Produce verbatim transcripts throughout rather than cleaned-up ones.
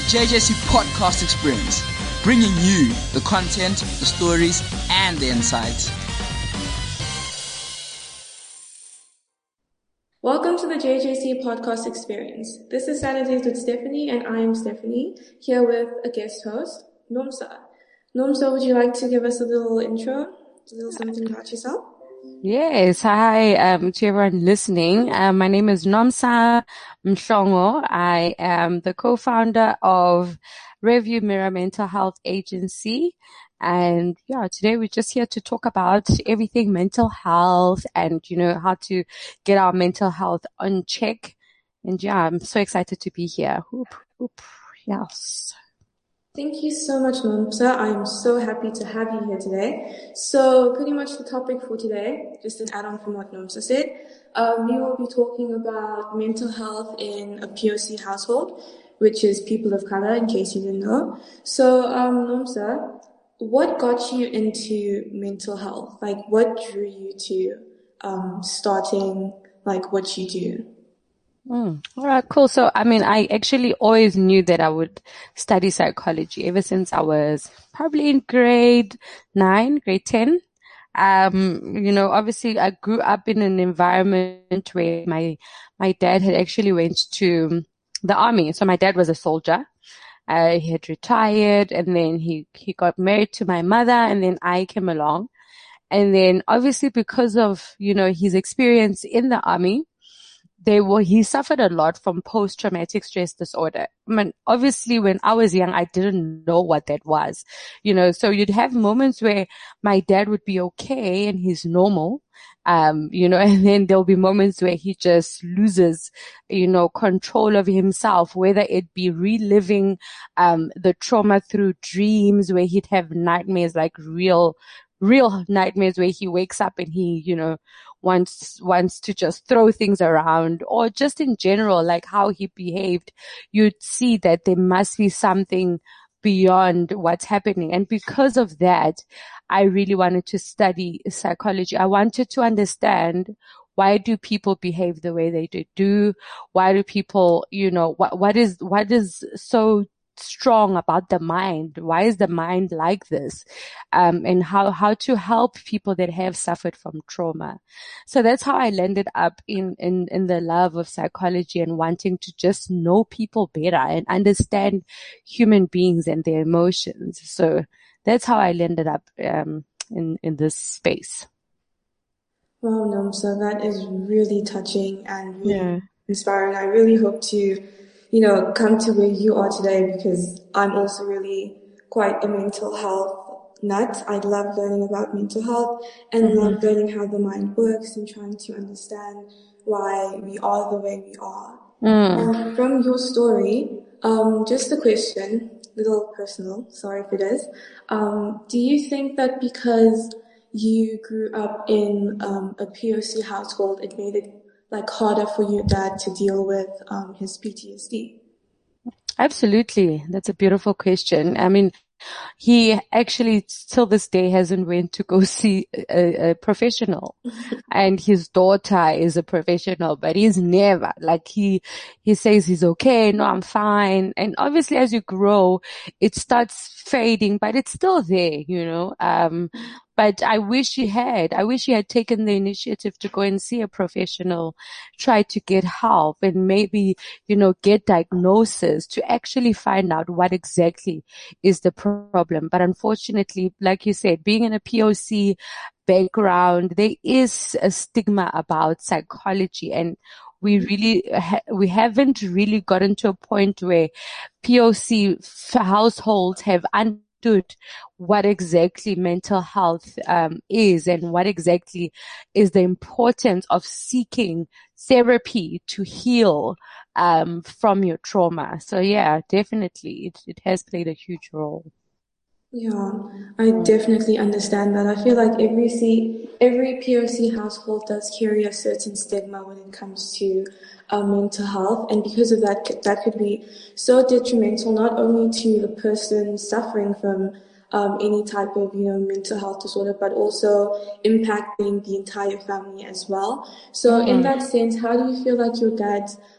J J C Podcast Experience, bringing you the content, the stories, and the insights. Welcome to the J J C Podcast Experience. This is Saturdays with Stephanie, and I am Stephanie, here with a guest host, Nomsa. Nomsa, would you like to give us a little intro, a little something about yourself? Yes, hi um, to everyone listening. Um, my name is Nomsa Mhlongo. I am the co-founder of Review Mirror Mental Health Agency. And yeah, today we're just here to talk about everything mental health and, you know, how to get our mental health on check. And yeah, I'm so excited to be here. Oop, oop, yes. Thank you so much, Nomsa. I am so happy to have you here today. So pretty much the topic for today, just an add-on from what Nomsa said, um, we will be talking about mental health in a P O C household, which is people of color, in case you didn't know. So, um, Nomsa, what got you into mental health? Like, what drew you to um, starting, like, what you do? Mm. All right, cool. So, I mean, I actually always knew that I would study psychology ever since I was probably in grade nine, grade ten. Um, you know, obviously I grew up in an environment where my, my dad had actually went to the army. So my dad was a soldier. Uh, he had retired and then he, he got married to my mother and then I came along. And then obviously because of, you know, his experience in the army, they were, he suffered a lot from post-traumatic stress disorder. I mean, obviously when I was young, I didn't know what that was, you know, so you'd have moments where my dad would be okay and he's normal. Um, you know, and then there'll be moments where he just loses, you know, control of himself, whether it be reliving, um, the trauma through dreams where he'd have nightmares, like real, real nightmares where he wakes up and he, you know, wants, wants to just throw things around, or just in general, like how he behaved, you'd see that there must be something beyond what's happening. And because of that, I really wanted to study psychology. I wanted to understand, why do people behave the way they do? Why do people, you know, what, what is, what is so strong about the mind? Why is the mind like this? Um, and how, how to help people that have suffered from trauma. So that's how I landed up in, in, in the love of psychology and wanting to just know people better and understand human beings and their emotions. So that's how I landed up, um, in, in this space. Wow, Nomsa, that is really touching and really Yeah. inspiring. I really hope to, you know, come to where you are today, because I'm also really quite a mental health nut. I love learning about mental health and Mm-hmm. love learning how the mind works and trying to understand why we are the way we are. Mm. Um, from your story, um, just a question, little personal, sorry if it is. Um, do you think that because you grew up in um, a P O C household, it made it like harder for your dad to deal with um, his P T S D? Absolutely. That's a beautiful question. I mean, he actually till this day hasn't went to go see a, a professional. And his daughter is a professional, but he's never, like he, he says he's okay. No, I'm fine. And obviously as you grow, it starts fading, but it's still there, you know. Um, but I wish he had, I wish he had taken the initiative to go and see a professional, try to get help and maybe, you know, get diagnosis to actually find out what exactly is the problem. But unfortunately, like you said, being in a P O C background, there is a stigma about psychology, and we really, ha- we haven't really gotten to a point where P O C f- households have understood what exactly mental health um, is and what exactly is the importance of seeking therapy to heal um, from your trauma. So yeah, definitely it, it has played a huge role. Yeah, I definitely understand that. I feel like every C, every P O C household does carry a certain stigma when it comes to uh, mental health, and because of that, that could be so detrimental not only to the person suffering from um, any type of, you know, mental health disorder, but also impacting the entire family as well. So, Mm. in that sense, how do you feel like your dad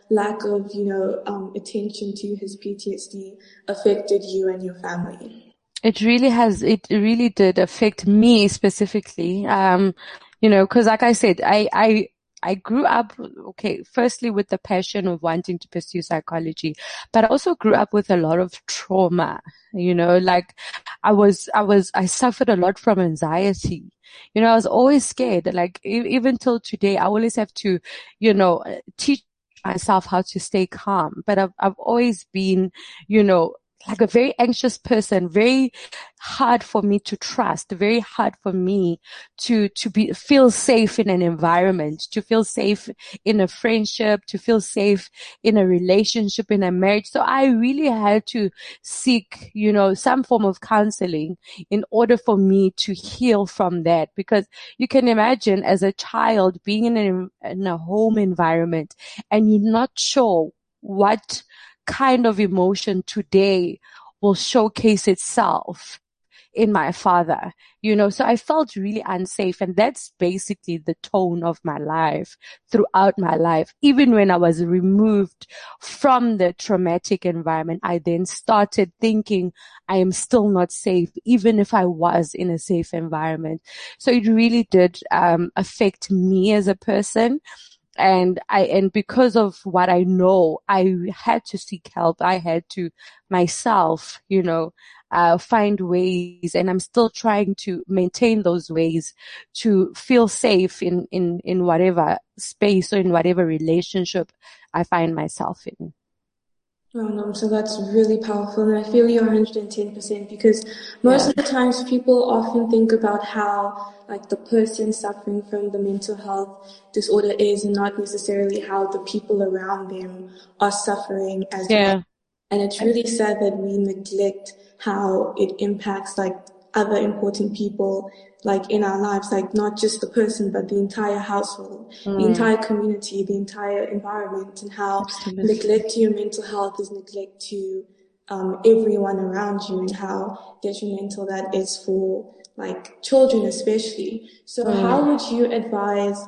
lack of, you know, um, attention to his P T S D affected you and your family? It really has, it really did affect me specifically. Um, you know, cause like I said, I, I, I grew up, okay, firstly with the passion of wanting to pursue psychology, but I also grew up with a lot of trauma, you know, like I was, I was, I suffered a lot from anxiety. You know, I was always scared. Like e- even till today, I always have to, you know, teach myself how to stay calm. But I've, I've always been, you know, like a very anxious person, very hard for me to trust, very hard for me to, to be, feel safe in an environment, to feel safe in a friendship, to feel safe in a relationship, in a marriage. So I really had to seek, you know, some form of counseling in order for me to heal from that. Because you can imagine as a child being in a, in a home environment and you're not sure what kind of emotion today will showcase itself in my father, you know, so I felt really unsafe. And that's basically the tone of my life throughout my life. Even when I was removed from the traumatic environment, I then started thinking I am still not safe, even if I was in a safe environment. So it really did um, affect me as a person. And I, and because of what I know, I had to seek help. I had to myself, you know, uh, find ways, and I'm still trying to maintain those ways to feel safe in, in, in whatever space or in whatever relationship I find myself in. Oh, no, so that's really powerful, and I feel you one hundred ten percent because most Yeah. of the times people often think about how like the person suffering from the mental health disorder is and not necessarily how the people around them are suffering as well. Yeah. And it's really sad that we neglect how it impacts like other important people like in our lives, like not just the person, but the entire household, Mm. the entire community, the entire environment, and how Absolutely. neglect to your mental health is neglect to um, everyone around you, and how detrimental that is for like children especially. So Mm. how would you advise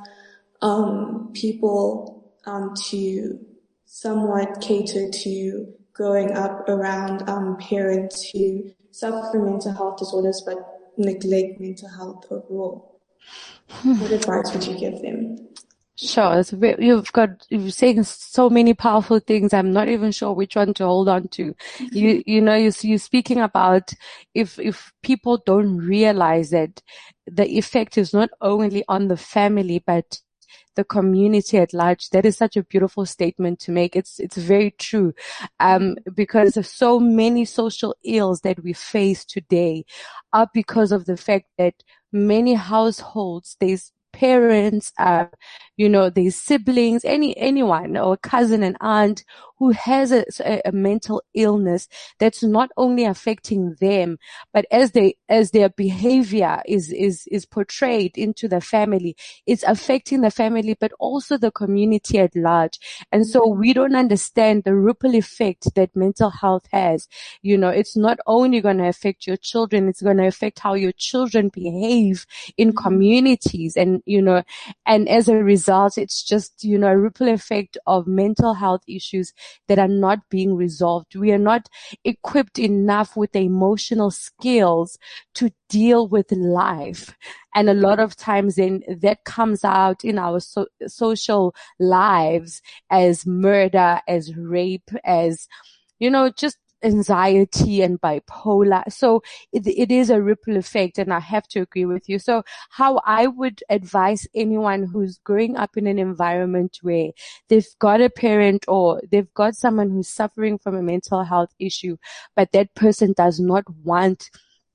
um, people um, to somewhat cater to growing up around um, parents who suffer from mental health disorders but neglect mental health overall? What advice would you give them? Sure. It's a bit, you've got, you're saying so many powerful things. I'm not even sure which one to hold on to. You, you know, you, you're speaking about if, if people don't realize that the effect is not only on the family, but the community at large. That is such a beautiful statement to make. It's, it's very true. Um, because of so many social ills that we face today are because of the fact that many households, there's parents, uh, you know, there's siblings, any, anyone or cousin and aunt who has a, a, a mental illness that's not only affecting them, but as they, as their behavior is, is, is portrayed into the family, it's affecting the family, but also the community at large. And so we don't understand the ripple effect that mental health has. You know, it's not only going to affect your children, it's going to affect how your children behave in communities. And, you know, and as a result, it's just, you know, a ripple effect of mental health issues that are not being resolved. We are not equipped enough with the emotional skills to deal with life. And a lot of times then that comes out in our so- social lives as murder, as rape, as, you know, just anxiety and bipolar. So it, it is a ripple effect, and I have to agree with you. So how I would advise anyone who's growing up in an environment where they've got a parent or they've got someone who's suffering from a mental health issue, but that person does not want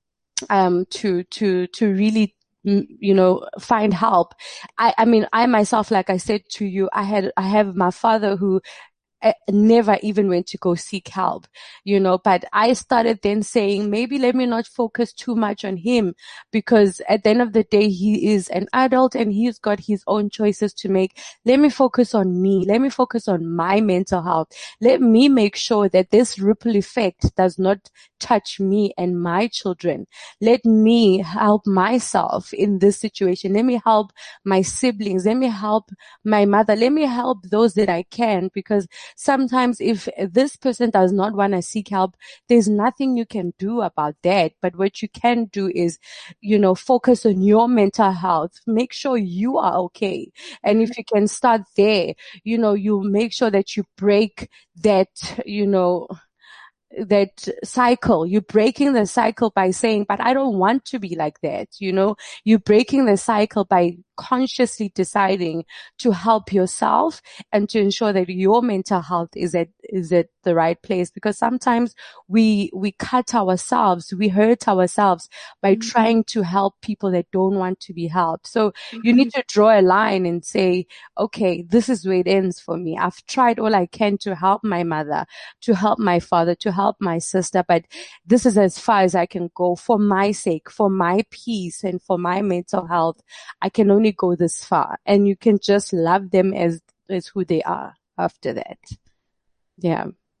um to to to really you know find help. I I mean I myself, like I said to you, I had I have my father who I never even went to go seek help, you know, but I started then saying, maybe let me not focus too much on him, because at the end of the day, he is an adult and he's got his own choices to make. Let me focus on me. Let me focus on my mental health. Let me make sure that this ripple effect does not touch me and my children. Let me help myself in this situation. Let me help my siblings. Let me help my mother. Let me help those that I can, because sometimes if this person does not want to seek help, there's nothing you can do about that. But what you can do is, you know, focus on your mental health. Make sure you are okay. And if you can start there, you know, you make sure that you break that, you know, that cycle. You're breaking the cycle by saying, but I don't want to be like that. You know, you're breaking the cycle by consciously deciding to help yourself and to ensure that your mental health is at, is at the right place. Because sometimes we, we cut ourselves, we hurt ourselves by mm-hmm. trying to help people that don't want to be helped. So mm-hmm. you need to draw a line and say, okay, this is where it ends for me. I've tried all I can to help my mother, to help my father, to help my sister, but this is as far as I can go for my sake, for my peace and for my mental health. I can only go this far, and you can just love them as, as who they are after that. Yeah.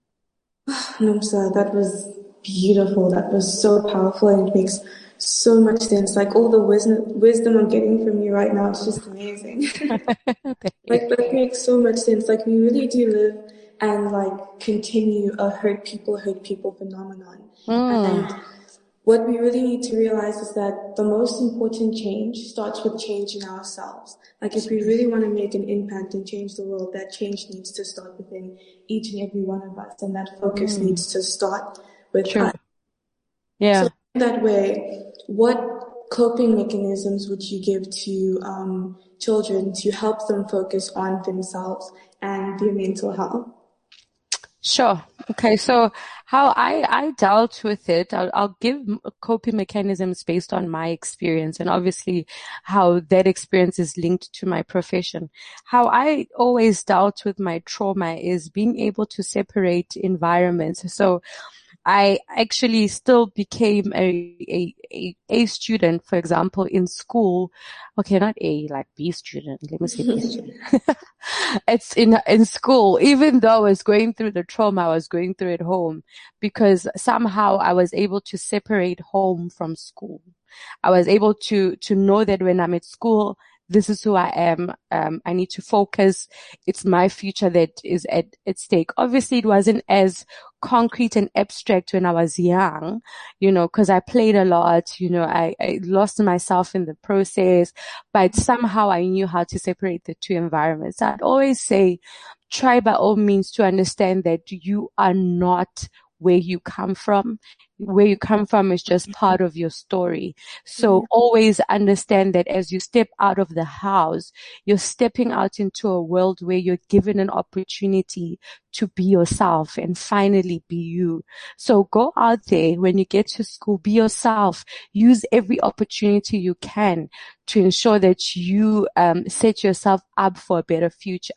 Nomsa, that was beautiful. That was so powerful, and it makes so much sense. Like all the wisdom, wisdom I'm getting from you right now, it's just amazing. Like that makes so much sense. Like we really do live and like continue a hurt people, hurt people phenomenon. Mm. And what we really need to realize is that the most important change starts with change in ourselves. Like if we really want to make an impact and change the world, that change needs to start within each and every one of us, and that focus mm. needs to start with True. us. Yeah. So in that way, what coping mechanisms would you give to um, children to help them focus on themselves and their mental health? Sure. Okay. So how I, I dealt with it, I'll, I'll give coping mechanisms based on my experience and obviously how that experience is linked to my profession. How I always dealt with my trauma is being able to separate environments. So I actually still became a, a, a, a student, for example, in school. Okay, not A, like B student. Let me say B student. It's in, in school, even though I was going through the trauma, I was going through at home, because somehow I was able to separate home from school. I was able to, to know that when I'm at school, this is who I am. Um, I need to focus. It's my future that is at, at stake. Obviously, it wasn't as concrete and abstract when I was young, you know, cause I played a lot, you know, I, I lost myself in the process, but somehow I knew how to separate the two environments. I'd always say, try by all means to understand that you are not where you come from. Where you come from is just part of your story. So mm-hmm. always understand that as you step out of the house, you're stepping out into a world where you're given an opportunity to be yourself and finally be you. So go out there when you get to school, be yourself. Use every opportunity you can to ensure that you um, set yourself up for a better future.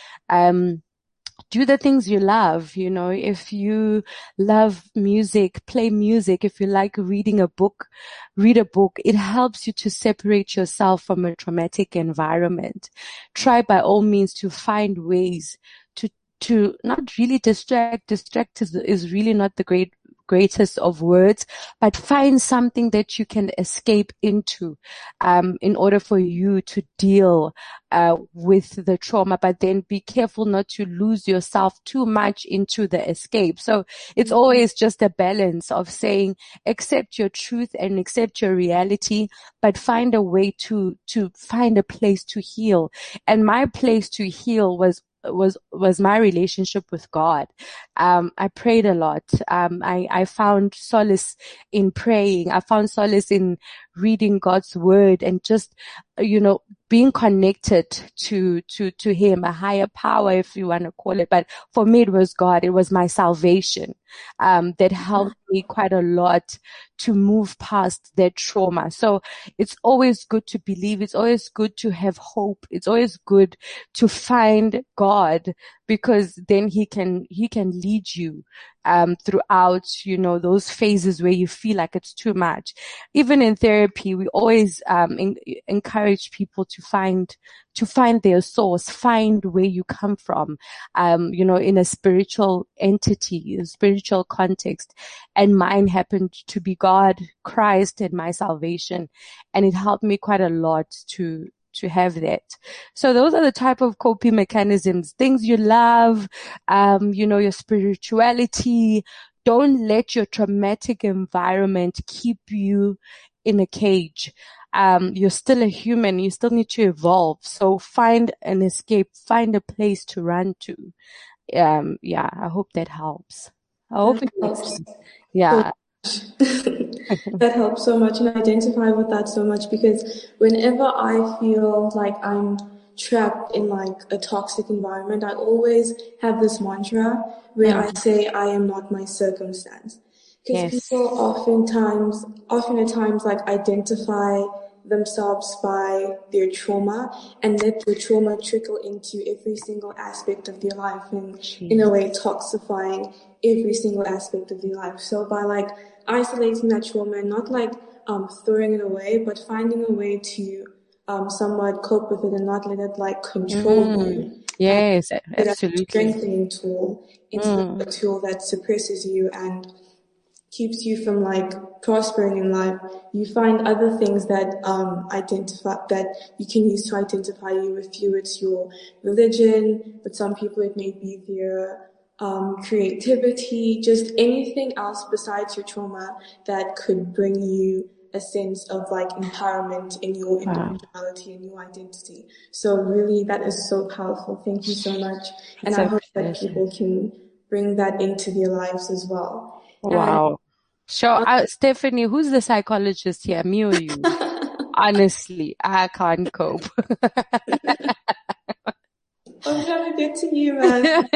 Um, Do the things you love, you know, if you love music, play music. If you like reading a book, read a book. It helps you to separate yourself from a traumatic environment. Try by all means to find ways to, to not really distract. Distract is, is really not the great greatest of words, but find something that you can escape into, um, in order for you to deal, uh, with the trauma, but then be careful not to lose yourself too much into the escape. So it's always just a balance of saying, accept your truth and accept your reality, but find a way to, to find a place to heal. And my place to heal was was, was my relationship with God. Um, I prayed a lot. Um, I, I found solace in praying. I found solace in reading God's word and just, you know, being connected to, to, to him, a higher power, if you want to call it. But for me, it was God. It was my salvation, um, that helped me quite a lot to move past that trauma. So it's always good to believe. It's always good to have hope. It's always good to find God, because then he can, he can lead you, um, throughout, you know, those phases where you feel like it's too much. Even in therapy, we always, um, in, encourage people to find, to find their source, find where you come from, um, you know, in a spiritual entity, a spiritual context. And mine happened to be God, Christ, and my salvation. And it helped me quite a lot to, to have that. So those are the type of coping mechanisms, things you love, um, you know, your spirituality. Don't let your traumatic environment keep you in a cage. Um, you're still a human. You still need to evolve. So find an escape, find a place to run to. Um, yeah, I hope that helps. I hope That it makes helps sense. Yeah. That helps so much, and I identify with that so much, because whenever I feel like I'm trapped in like a toxic environment, I always have this mantra where Mm. I say I am not my circumstance. Because Yes. people oftentimes, often at times, like identify themselves by their trauma and let the trauma trickle into every single aspect of their life, and in a way toxifying every single aspect of their life. So by like isolating that trauma and not like um throwing it away, but finding a way to um somewhat cope with it and not let it like control Mm. you. Yes, And it as a absolutely. strengthening tool instead Mm. of a tool that suppresses you and keeps you from like prospering in life. You find other things that um identify that you can use to identify you. With you, it's your religion, but some people it may be their um creativity, just anything else besides your trauma that could bring you a sense of like empowerment in your Wow. individuality and your identity. So really, that is so powerful. Thank you so much. And It's I a hope that pleasure. people can bring that into their lives as well. And Wow. Sure. Uh, Stephanie, who's the psychologist here? Me or you? Honestly, I can't cope. I'm trying to get to you, man.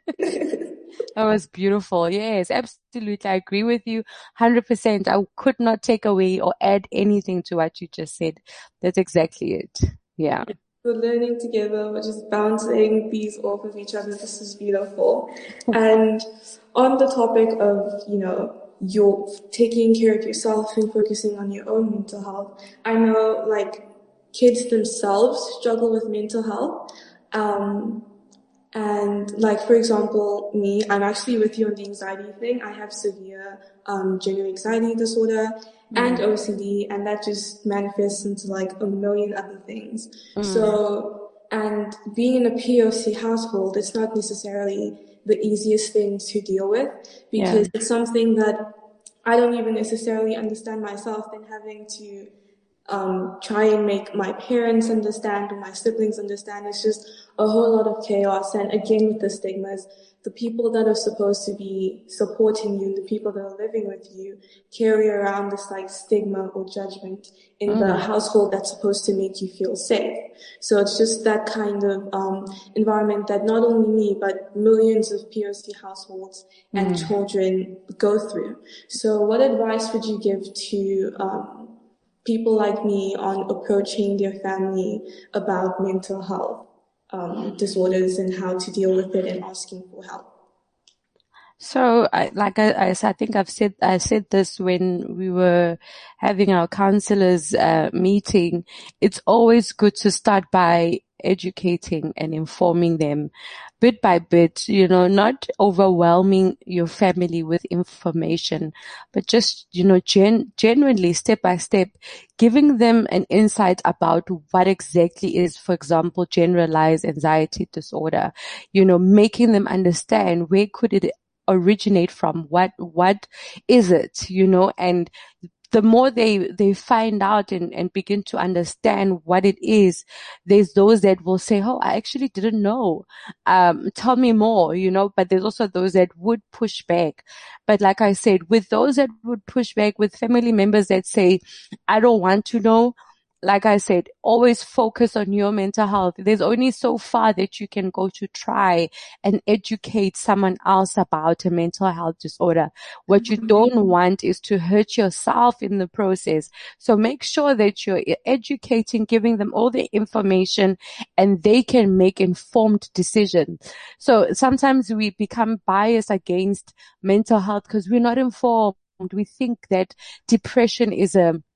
That was beautiful. Yes, absolutely. I agree with you one hundred percent. I could not take away or add anything to what you just said. That's exactly it. Yeah. We're learning together. We're just bouncing these off of each other. This is beautiful. And on the topic of, you know, you're taking care of yourself and focusing on your own mental health, I know like kids themselves struggle with mental health. Um, And like, for example, me, I'm actually with you on the anxiety thing. I have severe um, general anxiety disorder and Mm. O C D, and that just manifests into like a million other things. Mm. So, and being in a P O C household, it's not necessarily the easiest thing to deal with, because Yeah. it's something that I don't even necessarily understand myself, and having to um, try and make my parents understand or my siblings understand. It's just a whole lot of chaos. And again, with the stigmas, the people that are supposed to be supporting you, the people that are living with you, carry around this like stigma or judgment in the Mm. household that's supposed to make you feel safe. So it's just that kind of um, environment that not only me, but millions of P O C households and Mm. children go through. So what advice would you give to um, people like me on approaching their family about mental health um, disorders and how to deal with it and asking for help? So, I, like I, I, I think I've said, I said this when we were having our counselors uh, meeting. It's always good to start by educating and informing them bit by bit, you know, not overwhelming your family with information, but just, you know, gen- genuinely step by step, giving them an insight about what exactly is, for example, generalized anxiety disorder, you know, making them understand where could it originate from, what, what is it, you know, and the more they, they find out and, and begin to understand what it is, there's those that will say, oh, I actually didn't know. Um, tell me more, you know, but there's also those that would push back. But like I said, with those that would push back, with family members that say, I don't want to know, like I said, always focus on your mental health. There's only so far that you can go to try and educate someone else about a mental health disorder. What you don't want is to hurt yourself in the process. So make sure that you're educating, giving them all the information, and they can make informed decisions. So sometimes we become biased against mental health because we're not informed. We think that depression is a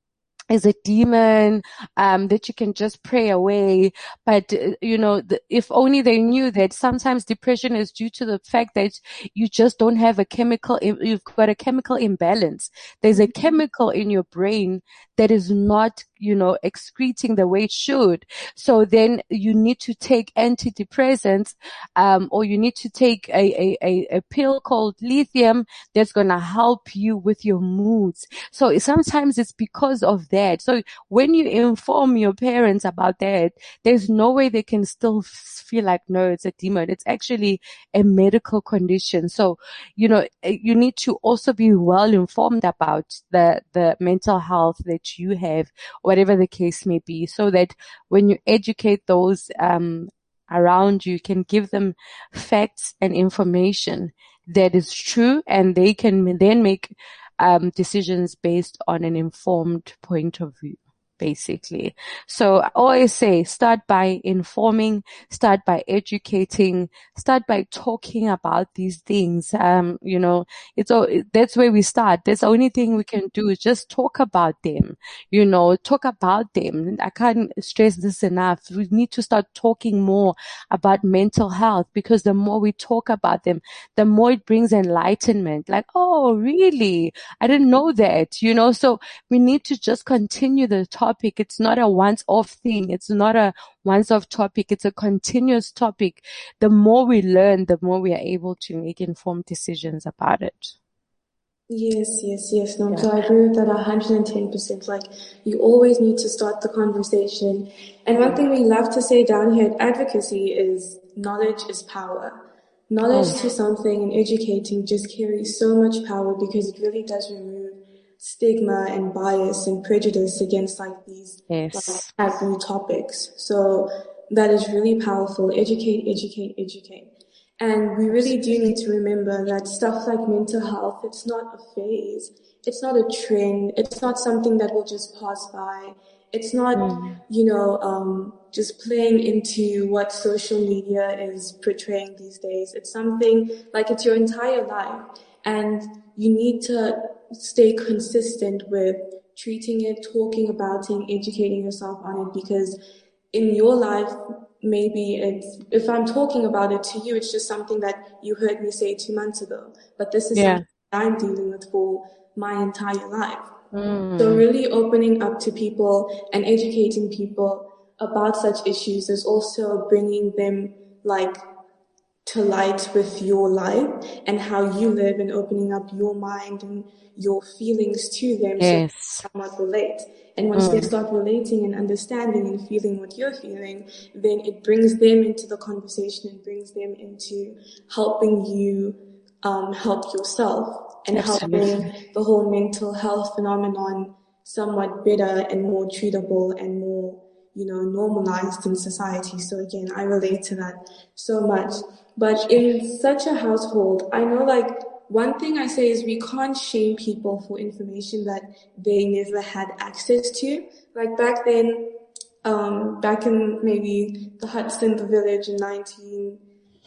is a demon, um, that you can just pray away. But, uh, you know, the, if only they knew that sometimes depression is due to the fact that you just don't have a chemical, you've got a chemical imbalance. There's a chemical in your brain that is not, you know, excreting the way it should. So then you need to take antidepressants, um, or you need to take a, a, a, a pill called lithium that's going to help you with your moods. So sometimes it's because of that. So when you inform your parents about that, there's no way they can still feel like, no, it's a demon. It's actually a medical condition. So, you know, you need to also be well informed about the, the mental health that you have, whatever the case may be, so that when you educate those, um, around you, you can give them facts and information that is true, and they can then make um, decisions based on an informed point of view, basically. So I always say, start by informing, start by educating, start by talking about these things. Um, you know, it's all, that's where we start. That's the only thing we can do is just talk about them, you know, talk about them. I can't stress this enough. We need to start talking more about mental health, because the more we talk about them, the more it brings enlightenment. Like, oh, really? I didn't know that, you know, so we need to just continue the topic. It's not a once-off thing. It's not a once-off topic. It's a continuous topic. The more we learn, the more we are able to make informed decisions about it. Yes, yes, yes. No, yeah. So I agree with that one hundred ten percent. Like, you always need to start the conversation. And one thing we love to say down here at Advocacy is knowledge is power. Knowledge oh. to something and educating just carries so much power, because it really does remove stigma and bias and prejudice against like these yes. like, taboo topics. So that is really powerful. Educate, educate, educate. And we really do need to remember that stuff like mental health, it's not a phase. It's not a trend. It's not something that will just pass by. It's not, mm. you know, um, just playing into what social media is portraying these days. It's something like it's your entire life. And you need to stay consistent with treating it, talking about it, educating yourself on it, because in your life, maybe it's, if I'm talking about it to you, it's just something that you heard me say two months ago. But this is yeah. something I'm dealing with for my entire life. Mm. So really opening up to people and educating people about such issues is also bringing them like to light with your life and how you live, and opening up your mind and your feelings to them yes. so they somewhat relate. And once mm. they start relating and understanding and feeling what you're feeling, then it brings them into the conversation and brings them into helping you um, help yourself and Absolutely. helping the whole mental health phenomenon somewhat better and more treatable and more, you know, normalized in society. So again, I relate to that so much. But in such a household, I know like one thing I say is we can't shame people for information that they never had access to. Like back then, um, back in maybe the huts in the village in nineteen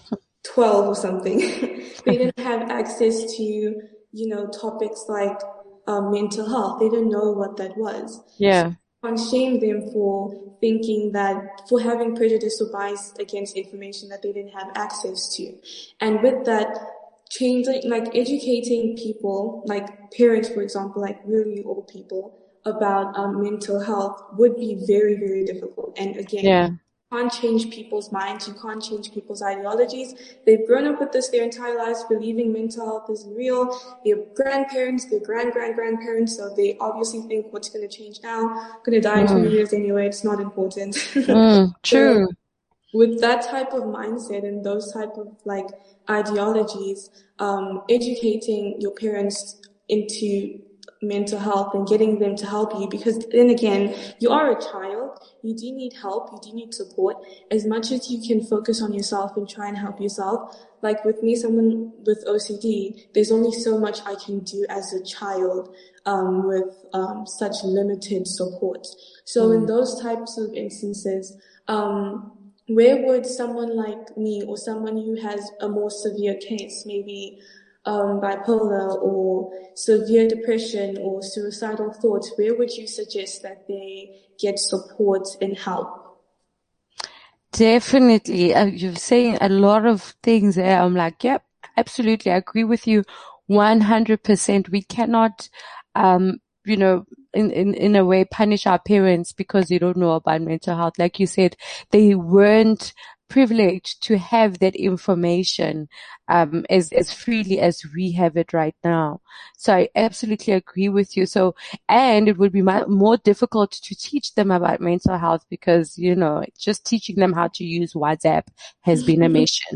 twelve or something, they didn't have access to, you know, topics like um, mental health. They didn't know what that was. Yeah. So can't shame them for thinking that, for having prejudice or bias against information that they didn't have access to. And with that, changing, like educating people, like parents, for example, like really old people, about um, mental health would be very, very difficult. And again, yeah. you can't change people's minds, you can't change people's ideologies. They've grown up with this their entire lives, believing mental health isn't real. Their grandparents, their grand-grand-grandparents, so they obviously think what's going to change now? Going to die in mm. twenty years anyway, it's not important. mm, true. So, with that type of mindset and those type of like ideologies, um, educating your parents into mental health and getting them to help you, because then again, you are a child, you do need help, you do need support. As much as you can focus on yourself and try and help yourself, like with me, someone with O C D, there's only so much I can do as a child um, with um, such limited support. So mm. in those types of instances, um, where would someone like me or someone who has a more severe case, maybe um, bipolar or severe depression or suicidal thoughts, where would you suggest that they get support and help? Definitely. Uh, you're saying a lot of things there. I'm like, yep, absolutely. I agree with you one hundred percent. We cannot, um, you know, in, in, in a way punish our parents because they don't know about mental health. Like you said, they weren't privileged to have that information, um, as, as freely as we have it right now. So I absolutely agree with you. So, and it would be more difficult to teach them about mental health because, you know, just teaching them how to use WhatsApp has been a mission.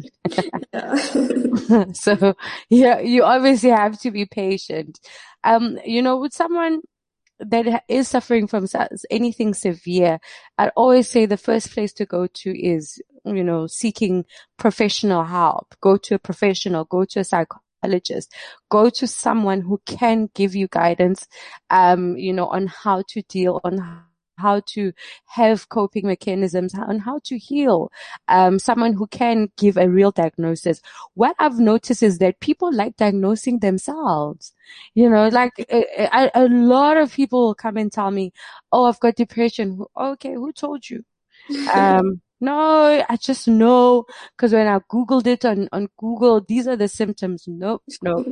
So, yeah, you obviously have to be patient. Um, you know, with someone that is suffering from anything severe, I'd always say the first place to go to is, you know, seeking professional help. Go to a professional, go to a psychologist, go to someone who can give you guidance, um, you know, on how to deal, on how to have coping mechanisms, on how to heal, um, someone who can give a real diagnosis. What I've noticed is that people like diagnosing themselves. You know, like a, a, a lot of people will come and tell me, oh, I've got depression. Okay, who told you? Um, no, I just know because when I Googled it on, on Google, these are the symptoms. Nope, nope.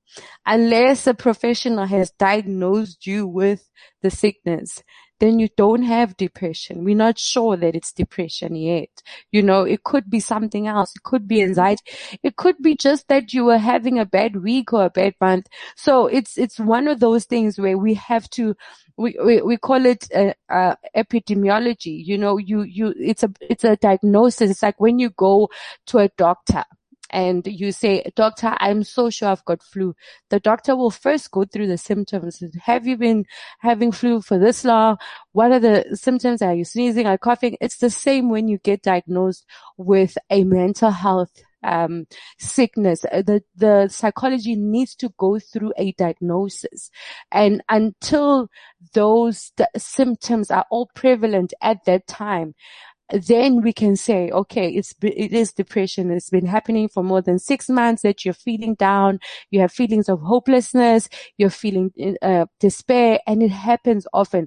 Unless a professional has diagnosed you with the sickness, then you don't have depression. We're not sure that it's depression yet. You know, it could be something else. It could be anxiety. It could be just that you were having a bad week or a bad month. So it's, it's one of those things where we have to, we, we, we call it uh, uh, epidemiology. You know, you, you, it's a, it's a diagnosis. It's like when you go to a doctor and you say, doctor, I'm so sure I've got flu. The doctor will first go through the symptoms. Have you been having flu for this long? What are the symptoms? Are you sneezing? Are you coughing? It's the same when you get diagnosed with a mental health um sickness. The, the psychology needs to go through a diagnosis. And until those symptoms are all prevalent at that time, then we can say, okay, it's, it is depression. It's been happening for more than six months that you're feeling down. You have feelings of hopelessness. You're feeling uh, despair, and it happens often.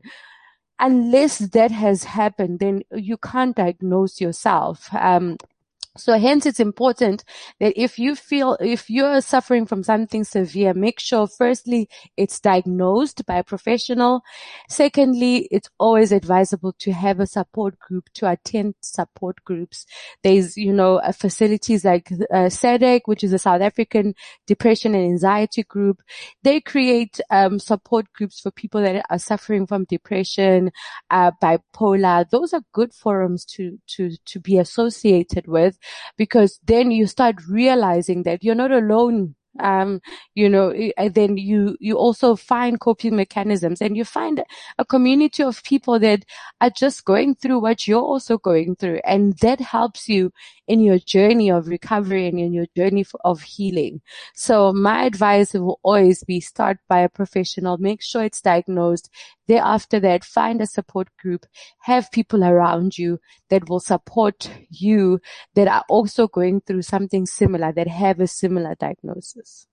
Unless that has happened, then you can't diagnose yourself. Um, So hence it's important that if you feel, if you're suffering from something severe, make sure firstly it's diagnosed by a professional. Secondly, it's always advisable to have a support group, to attend support groups. There's, you know, uh, facilities like uh, SADAG, which is a South African Depression and Anxiety Group. They create um, support groups for people that are suffering from depression, uh, bipolar. Those are good forums to, to, to be associated with, because then you start realizing that you're not alone. Um, you know, and then you, you also find coping mechanisms, and you find a community of people that are just going through what you're also going through. And that helps you in your journey of recovery and in your journey of healing. So my advice will always be start by a professional, make sure it's diagnosed. Thereafter that, find a support group, have people around you that will support you that are also going through something similar, that have a similar diagnosis.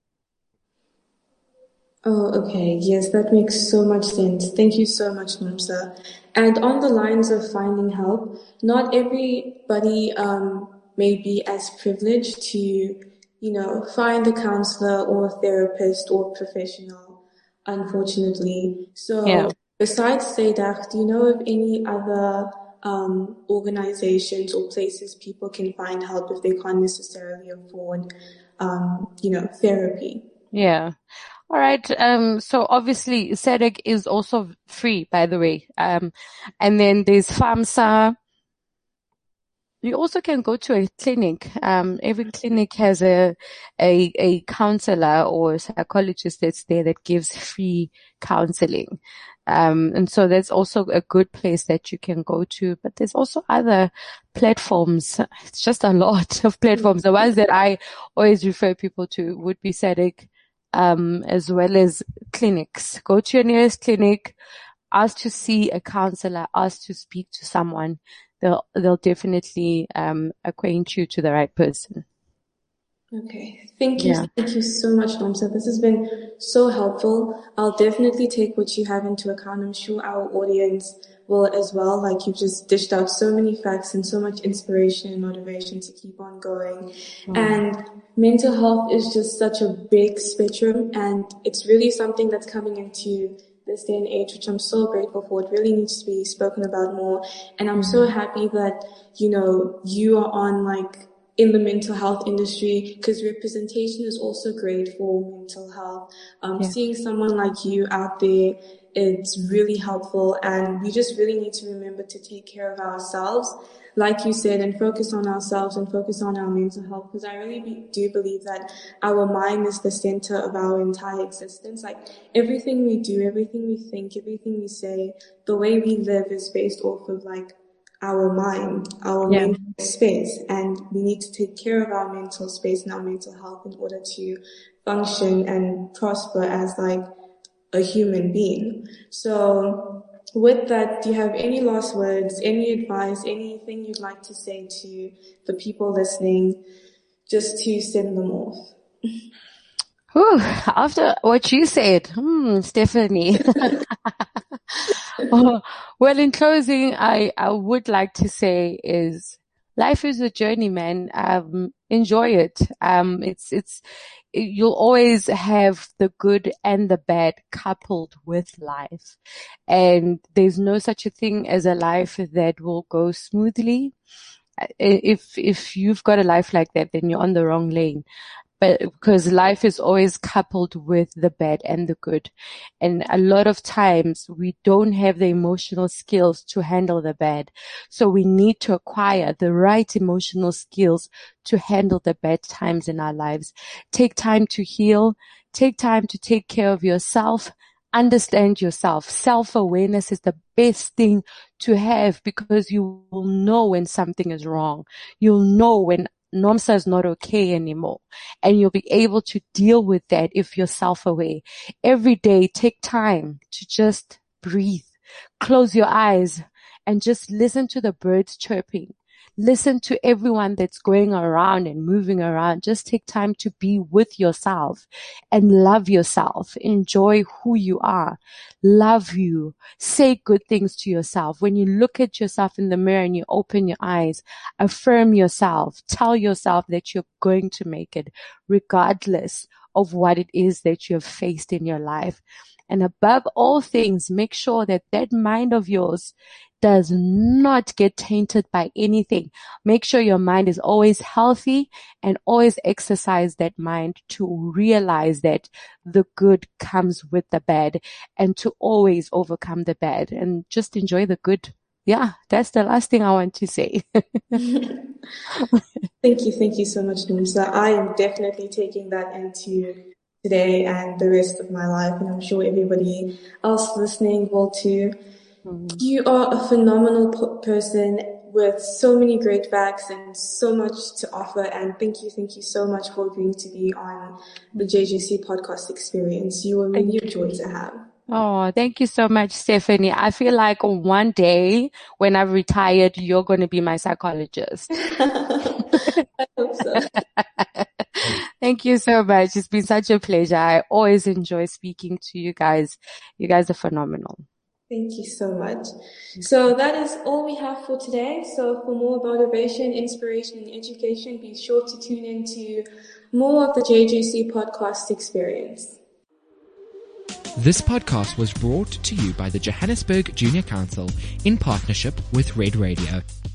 Oh, okay. Yes, that makes so much sense. Thank you so much, Nomsa. And on the lines of finding help, not everybody um, may be as privileged to, you know, find a counselor or a therapist or professional, unfortunately. So Yeah. besides SADAG, do you know of any other um, organizations or places people can find help if they can't necessarily afford, um, you know, therapy? Yeah. All right. Um, so obviously SADAG is also free, by the way. Um, and then there's FAMSA. You also can go to a clinic. Um, every clinic has a, a, a counselor or a psychologist that's there that gives free counseling. Um, and so that's also a good place that you can go to, but there's also other platforms. It's just a lot of platforms. The ones that I always refer people to would be SADAG, um, as well as clinics. Go to your nearest clinic, ask to see a counselor, ask to speak to someone. They'll, they'll definitely, um, acquaint you to the right person. Okay. Thank you. Yeah. Thank you so much, Nomsa. This has been so helpful. I'll definitely take what you have into account. I'm sure our audience will as well. Like, you've just dished out so many facts and so much inspiration and motivation to keep on going. Mm. And mental health is just such a big spectrum, and it's really something that's coming into this day and age, which I'm so grateful for. It really needs to be spoken about more. And I'm mm. so happy that, you know, you are on like in the mental health industry, because representation is also great for mental health. Um, yeah. Seeing someone like you out there, it's really helpful, and we just really need to remember to take care of ourselves, like you said, and focus on ourselves and focus on our mental health, because I really be, do believe that our mind is the center of our entire existence. Like, everything we do, everything we think, everything we say, the way we live is based off of like our mind, our yeah. mental space, and we need to take care of our mental space and our mental health in order to function and prosper as like a human being. So with that, do you have any last words, any advice, anything you'd like to say to the people listening, just to send them off? Whew, after what you said, hmm, Stephanie. Oh, well, in closing, I, I would like to say is life is a journey, man. Um, enjoy it. Um, it's, it's, you'll always have the good and the bad coupled with life. And there's no such a thing as a life that will go smoothly. If, if you've got a life like that, then you're on the wrong lane. But because life is always coupled with the bad and the good. And a lot of times we don't have the emotional skills to handle the bad. So we need to acquire the right emotional skills to handle the bad times in our lives. Take time to heal. Take time to take care of yourself. Understand yourself. Self-awareness is the best thing to have, because you will know when something is wrong. You'll know when Nomsa is not okay anymore, and you'll be able to deal with that if you're self-aware. Every day, take time to just breathe, close your eyes, and just listen to the birds chirping. Listen to everyone that's going around and moving around. Just take time to be with yourself and love yourself. Enjoy who you are. Love you. Say good things to yourself. When you look at yourself in the mirror and you open your eyes, affirm yourself. Tell yourself that you're going to make it, regardless of what it is that you have faced in your life. And above all things, make sure that that mind of yours does not get tainted by anything. Make sure your mind is always healthy, and always exercise that mind to realize that the good comes with the bad, and to always overcome the bad and just enjoy the good. Yeah, that's the last thing I want to say. Thank you. Thank you so much, Nomsa. I am definitely taking that into today and the rest of my life, and I'm sure everybody else listening will too. Mm. You are a phenomenal p- person with so many great facts and so much to offer, and thank you, thank you so much for agreeing to be on the J J C podcast experience. You are really a joy to have. Oh, thank you so much, Stephanie. I feel like one day when I've retired, you're going to be my psychologist. I hope so. Thank you so much. It's been such a pleasure. I always enjoy speaking to you guys. You guys are phenomenal. Thank you so much. So that is all we have for today. So for more motivation, inspiration, and education, be sure to tune into more of the J J C podcast experience. This podcast was brought to you by the Johannesburg Junior Council in partnership with Red Radio.